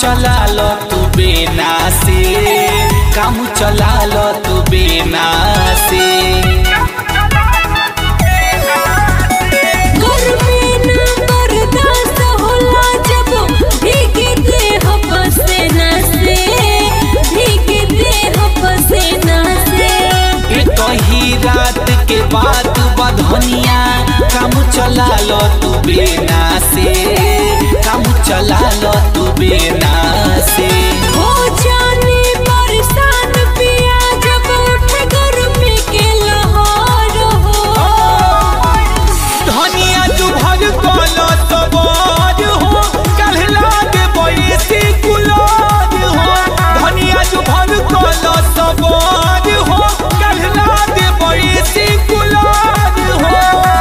चला लो तू बिना से, काम चला लो तू बिना से। रात के बाद बधनिया काम चला लो तू बिना से, काम चला लो तू बिना से। हो जाने परेशान पिया जब उठ गर्मी के लहर हो। धनिया तू भर कलो सवार हो, कहला दे बैसी कुलार हो। धनिया तू भर कलो सवार हो, कहला दे बैसी कुलार हो।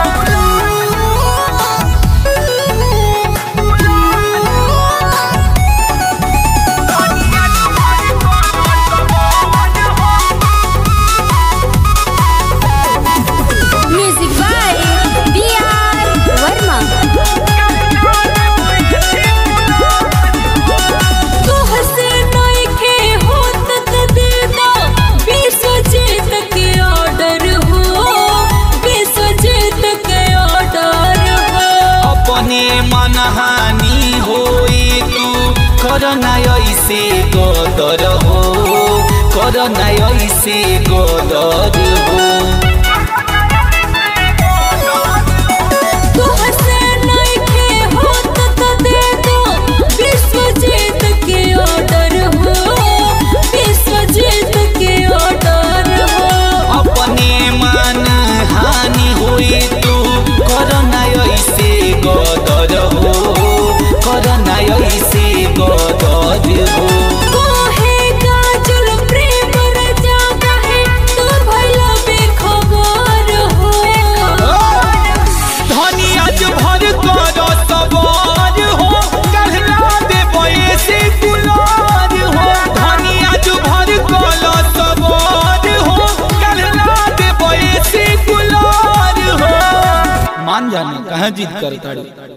Music by B.R. वर्मा। तुहसे नइखे होत त दे दो 20 बजे तक ऑर्डर हो, 20 बजे तक ऑर्डर हो। अपने मनहानि होई तू करना ऐसे गदर हो, करना ऐसे गदर हो। तुहसे नइखे होत त दे दो 20 बजे तक ऑर्डर हो, 20 बजे तक ऑर्डर हो। अपने मनहानि होई तू करना ऐसे गदर हो, करना ऐसे गदर हो। कोहे काजल प्रेम रजा कहे तू भइला बेखबर हो। धनिया जो भर करो सवार हो, कहला दे बैसी कुलार हो। धनिया जो भर करो सवार हो, कहला दे बैसी कुलार हो। मान जाने कहाँ जिद करता है।